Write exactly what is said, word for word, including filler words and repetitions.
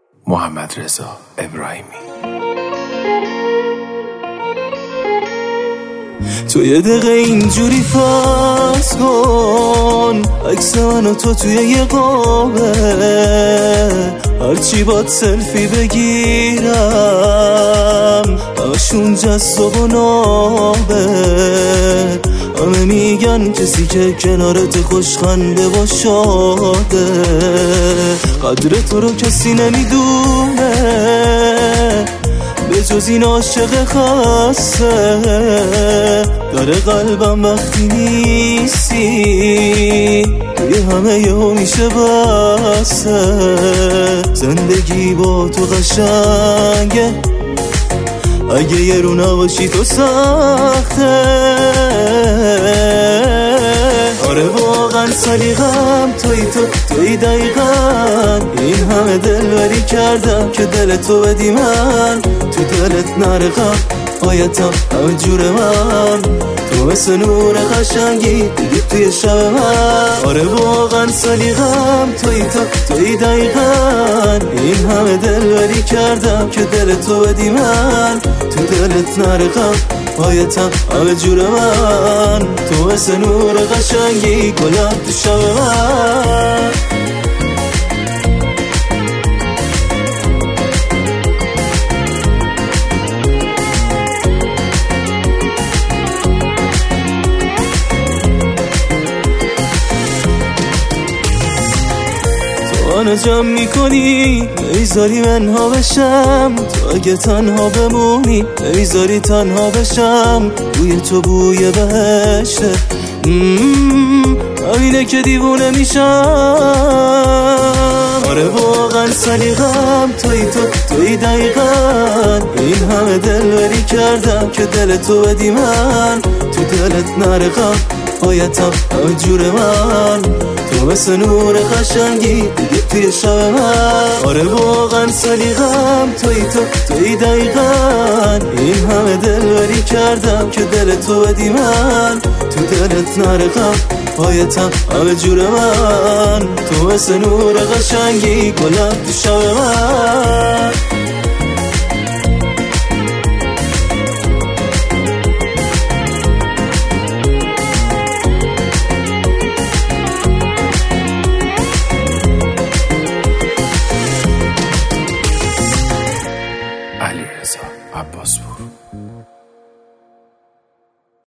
محمد رضا ابراهیمی. تو یه دقیقه اینجوری فرض کن عکس من و تو توی یه قابه، هرچی باد سلفی بگیرم همشون جذاب و نابه. همه میگن کسی که کنارت خوشخنده و شاده، قدر تو رو کسی نمیدونه به جز این عاشق خسته. داره قلبم وقتی نیستی توی همه یهو میشه بسته. زندگی با تو قشنگه، اگه یه رو نباشی تو سخته. آره واقعا سلیقم توی تو توی دقیقا، این همه دلبری کردم که دل تو بدی من، تو دلت نرقم آیتم همه جور من، تو مثل نور قشنگی دیگه توی شب من. آره واقعا سلیقم توی تو توی دقیقا، این همه دلبری کردم که دل تو بدی من، تو دلت نرقم آیتم همه جور من، تو مثل نور قشنگی گلم تو شب من. منو جمع میکنی نمیذاری منها بشم، تو اگه تنها بمونی نمیذاری تنها بشم. بوی تو بوی بهشته، همینه که دیوونه میشم. آره واقعا سلیقم توی تو توی دقیقا، این همه دلبری کردم که دل تو بدی من، تو دلت نرقم آیتم همه جور من، تو مثل نور قشنگی دیگه توی شب من. آره واقعا سلیقم توی تو توی دقیقا، این همه دلبری کردم که دل تو بدی من، تو دلت نرقم آیتم همه جور من، تو مثل نور قشنگی گلم تو شب من.